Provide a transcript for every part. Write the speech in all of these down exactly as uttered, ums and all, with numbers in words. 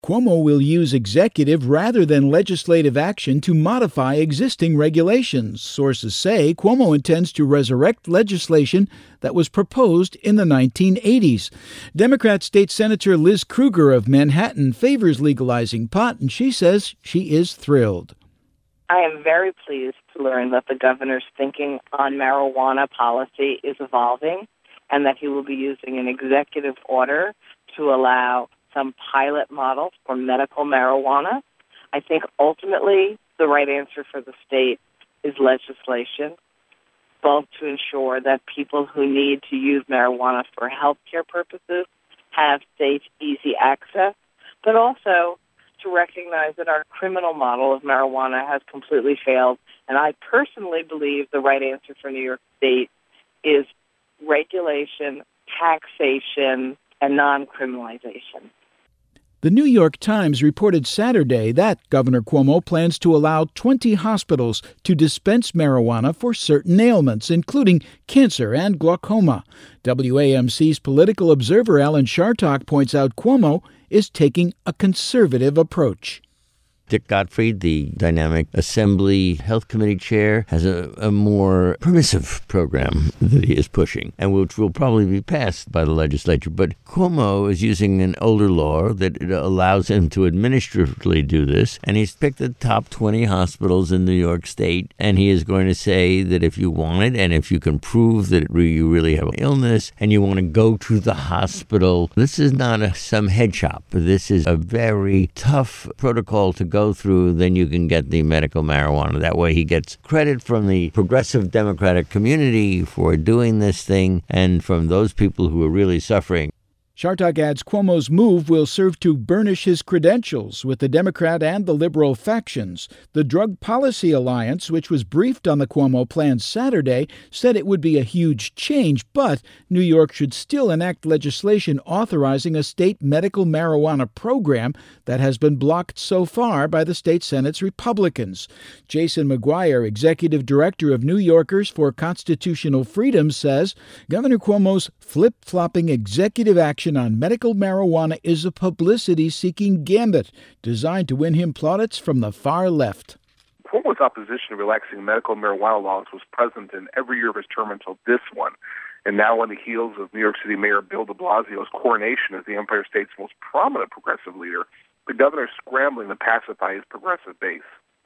Cuomo will use executive rather than legislative action to modify existing regulations. Sources say Cuomo intends to resurrect legislation that was proposed in the nineteen eighties. Democrat State Senator Liz Krueger of Manhattan favors legalizing pot, and she says she is thrilled. I am very pleased to learn that the governor's thinking on marijuana policy is evolving and that he will be using an executive order to allow some pilot models for medical marijuana. I think ultimately the right answer for the state is legislation, both to ensure that people who need to use marijuana for healthcare purposes have safe, easy access, but also to recognize that our criminal model of marijuana has completely failed. And I personally believe the right answer for New York State is regulation, taxation, and non-criminalization. The New York Times reported Saturday that Governor Cuomo plans to allow twenty hospitals to dispense marijuana for certain ailments, including cancer and glaucoma. W A M C's political observer Alan Chartock points out Cuomo is taking a conservative approach. Dick Gottfried, the dynamic Assembly Health Committee chair, has a, a more permissive program that he is pushing, and which will probably be passed by the legislature. But Cuomo is using an older law that allows him to administratively do this, and he's picked the top twenty hospitals in New York State, and he is going to say that if you want it, and if you can prove that you really have an illness, and you want to go to the hospital, this is not a, some head shop. This is a very tough protocol to go through, then you can get the medical marijuana. That way he gets credit from the progressive Democratic community for doing this thing and from those people who are really suffering. Chartock adds Cuomo's move will serve to burnish his credentials with the Democrat and the liberal factions. The Drug Policy Alliance, which was briefed on the Cuomo plan Saturday, said it would be a huge change, but New York should still enact legislation authorizing a state medical marijuana program that has been blocked so far by the state Senate's Republicans. Jason McGuire, executive director of New Yorkers for Constitutional Freedom, says Governor Cuomo's flip-flopping executive action on medical marijuana is a publicity-seeking gambit designed to win him plaudits from the far left. Cuomo's opposition to relaxing medical marijuana laws was present in every year of his term until this one. And now on the heels of New York City Mayor Bill de Blasio's coronation as the Empire State's most prominent progressive leader, the governor is scrambling to pacify his progressive base.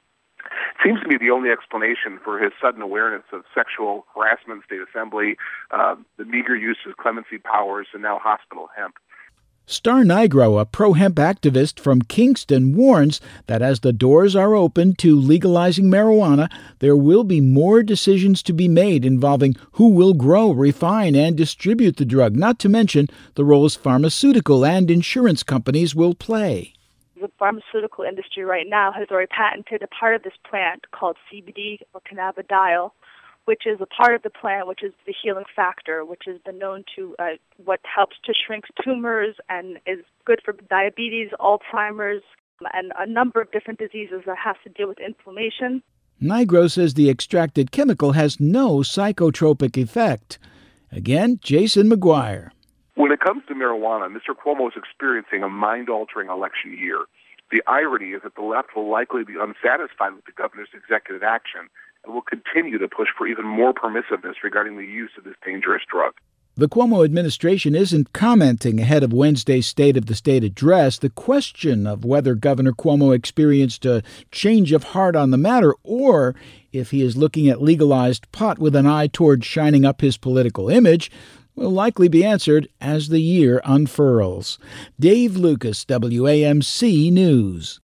Seems to be the only explanation for his sudden awareness of sexual harassment in state assembly, uh, the meager use of clemency powers, and now hospital hemp. Star Nigro, a pro-hemp activist from Kingston, warns that as the doors are open to legalizing marijuana, there will be more decisions to be made involving who will grow, refine, and distribute the drug, not to mention the roles pharmaceutical and insurance companies will play. The pharmaceutical industry right now has already patented a part of this plant called C B D or cannabidiol, which is a part of the plant which is the healing factor, which has been known to uh, what helps to shrink tumors and is good for diabetes, Alzheimer's, and a number of different diseases that have to deal with inflammation. Nigro says the extracted chemical has no psychotropic effect. Again, Jason McGuire. When it comes to marijuana, Mister Cuomo is experiencing a mind-altering election year. The irony is that the left will likely be unsatisfied with the governor's executive action and will continue to push for even more permissiveness regarding the use of this dangerous drug. The Cuomo administration isn't commenting ahead of Wednesday's State of the State address. The question of whether Governor Cuomo experienced a change of heart on the matter or if he is looking at legalized pot with an eye toward shining up his political image will likely be answered as the year unfurls. Dave Lucas, W A M C News.